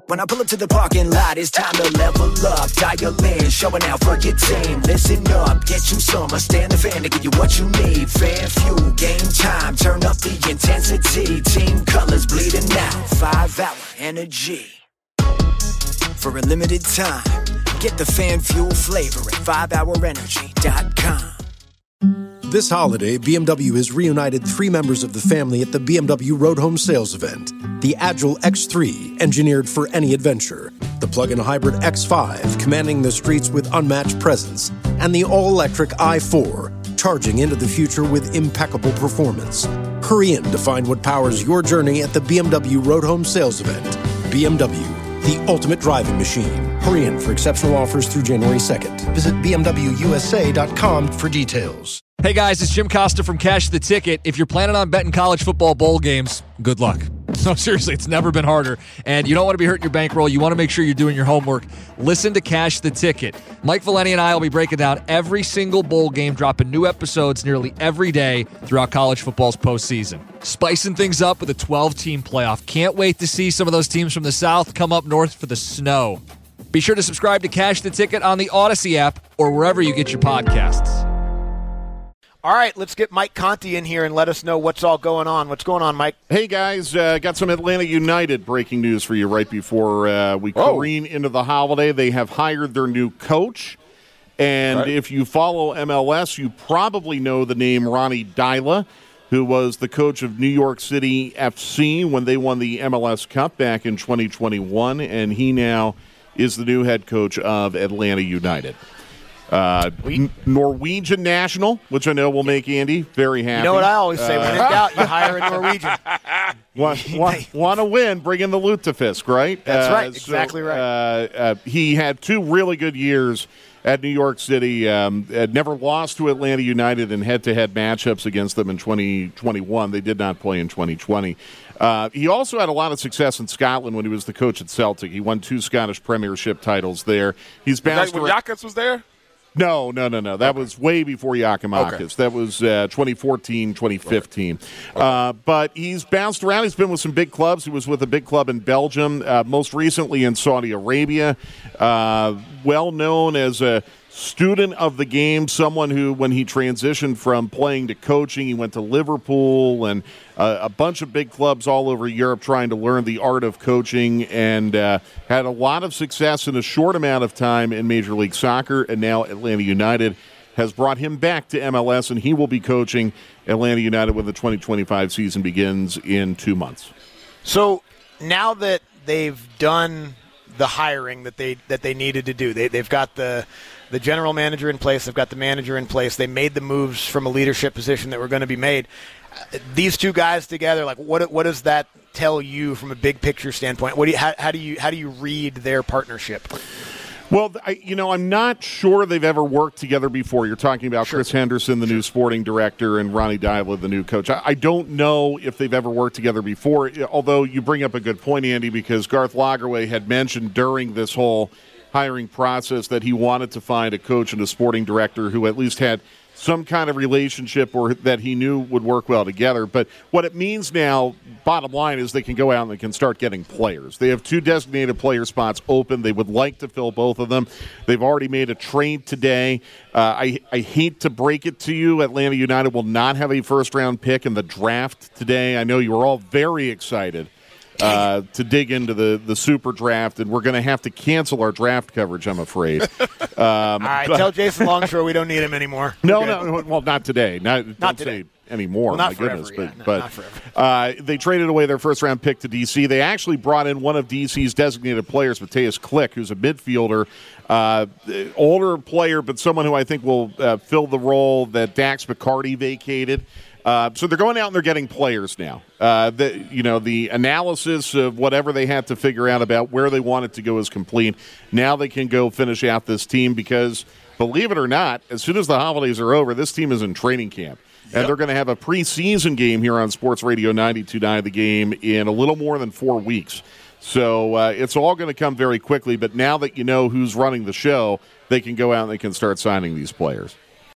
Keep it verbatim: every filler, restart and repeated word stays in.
When I pull up to the parking lot, it's time to level up. Dial in, showing out for your team. Listen up, get you some. I stand the fan to give you what you need. Fan fuel, game time, turn up the intensity. Team colors bleeding out, five hour energy. For a limited time, get the fan fuel flavor at five hour energy dot com. This holiday, B M W has reunited three members of the family at the B M W Road Home Sales Event. The Agile X three, engineered for any adventure. The plug-in hybrid X five, commanding the streets with unmatched presence. And the all-electric i four, charging into the future with impeccable performance. Hurry in to find what powers your journey at the B M W Road Home Sales Event. B M W, the ultimate driving machine. Hurry in for exceptional offers through January second. Visit B M W U S A dot com for details. Hey guys, it's Jim Costa from Cash the Ticket. If you're planning on betting college football bowl games, good luck. No, seriously, it's never been harder. And you don't want to be hurting your bankroll. You want to make sure you're doing your homework. Listen to Cash the Ticket. Mike Valeni and I will be breaking down every single bowl game, dropping new episodes nearly every day throughout college football's postseason. Spicing things up with a twelve-team playoff. Can't wait to see some of those teams from the South come up north for the snow. Be sure to subscribe to Cash the Ticket on the Odyssey app or wherever you get your podcasts. All right, let's get Mike Conti in here and let us know what's all going on. What's going on, Mike? Hey, guys. Uh, got some Atlanta United breaking news for you right before uh, we oh. careen into the holiday. They have hired their new coach. And right. if you follow M L S, you probably know the name Ronnie Dyla, who was the coach of New York City F C when they won the M L S Cup back in twenty twenty-one. And he now is the new head coach of Atlanta United. Uh, Norwegian national, which I know will make Andy very happy. You know what I always say, uh, when in doubt, you hire a Norwegian. Want, want, want to win, bring in the Lutefisk, right? That's uh, right, so, exactly right. Uh, uh, he had two really good years at New York City, um, had never lost to Atlanta United in head-to-head matchups against them in twenty twenty-one. They did not play in twenty twenty. Uh, he also had a lot of success in Scotland when he was the coach at Celtic. He won two Scottish Premiership titles there. He's bounced when Jakobs was there? No, no, no, no. That okay. was way before Giakoumakis. Okay. That was uh, twenty fourteen, twenty fifteen. Okay. Uh, but he's bounced around. He's been with some big clubs. He was with a big club in Belgium, uh, most recently in Saudi Arabia. Uh, well known as a student of the game, someone who, when he transitioned from playing to coaching, he went to Liverpool and uh, a bunch of big clubs all over Europe trying to learn the art of coaching, and uh, had a lot of success in a short amount of time in Major League Soccer, and now Atlanta United has brought him back to M L S, and he will be coaching Atlanta United when the twenty twenty-five season begins in two months. So now that they've done the hiring that they that they needed to do, they, they've got the the general manager in place, they've got the manager in place, they made the moves from a leadership position that were going to be made. These two guys together, like what what does that tell you from a big picture standpoint? What do you, how, how do you how do you read their partnership? Well, I, you know, I'm not sure they've ever worked together before. You're talking about sure. Chris Henderson, the sure. new sporting director, and Ronnie Dyla, the new coach. I, I don't know if they've ever worked together before, although you bring up a good point, Andy, because Garth Lagerwey had mentioned during this whole hiring process that he wanted to find a coach and a sporting director who at least had some kind of relationship or that he knew would work well together. But what it means now, bottom line, is they can go out and they can start getting players. They have two designated player spots open. They would like to fill both of them. They've already made a trade today. Uh, I, I hate to break it to you, Atlanta United will not have a first-round pick in the draft today. I know you were all very excited Uh, to dig into the, the super draft, and we're going to have to cancel our draft coverage, I'm afraid. Um, All right, but, tell Jason Longshore we don't need him anymore. No, no, well, not today. Not, not don't today. say anymore, well, not my forever, goodness. yeah. But, no, but not forever. Uh, they traded away their first-round pick to D C. They actually brought in one of D C's designated players, Mateus Klick, who's a midfielder, uh, older player, but someone who I think will uh, fill the role that Dax McCarty vacated. Uh, so they're going out and they're getting players now. Uh, the, you know, the analysis of whatever they had to figure out about where they want it to go is complete. Now they can go finish out this team because, believe it or not, as soon as the holidays are over, this team is in training camp. Yep. And they're going to have a preseason game here on Sports Radio ninety-two point nine The Game in a little more than four weeks. So uh, it's all going to come very quickly. But now that you know who's running the show, they can go out and they can start signing these players.